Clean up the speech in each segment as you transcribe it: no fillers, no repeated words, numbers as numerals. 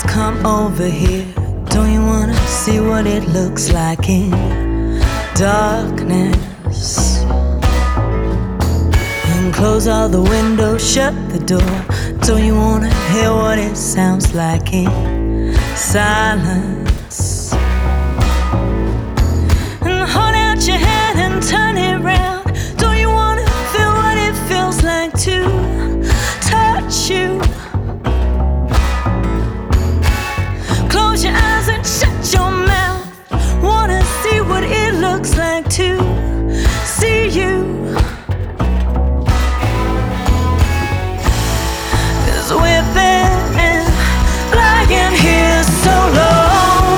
come over here. Don't you wanna see what it looks like in darkness? And close all the windows, shut the door. Don't you wanna hear what it sounds like in silence? And hold out your hand and turn it round. Don't you wanna feel what it feels like to touch you? Close your eyes and shut your mouth. Wanna see what it looks like to see you. 'Cause we've been lying here so long.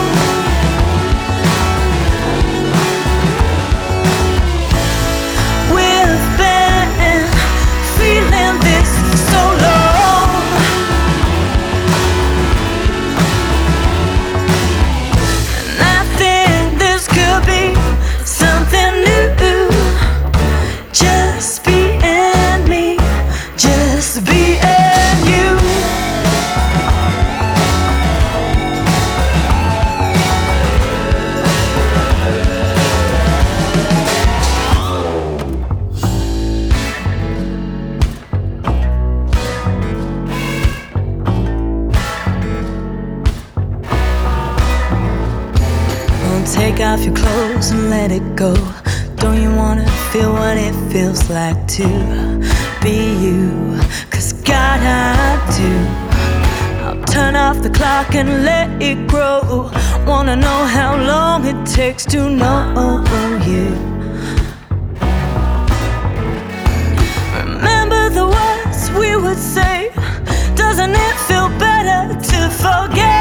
We've been feeling this so long. And I think this could be something new. Just be and me, just be and you. Take off your clothes and let it go. Don't you wanna feel what it feels like to be you? 'Cause God, I do. I'll turn off the clock and let it grow. Wanna know how long it takes to know you. Remember the words we would say. Doesn't it feel better to forget?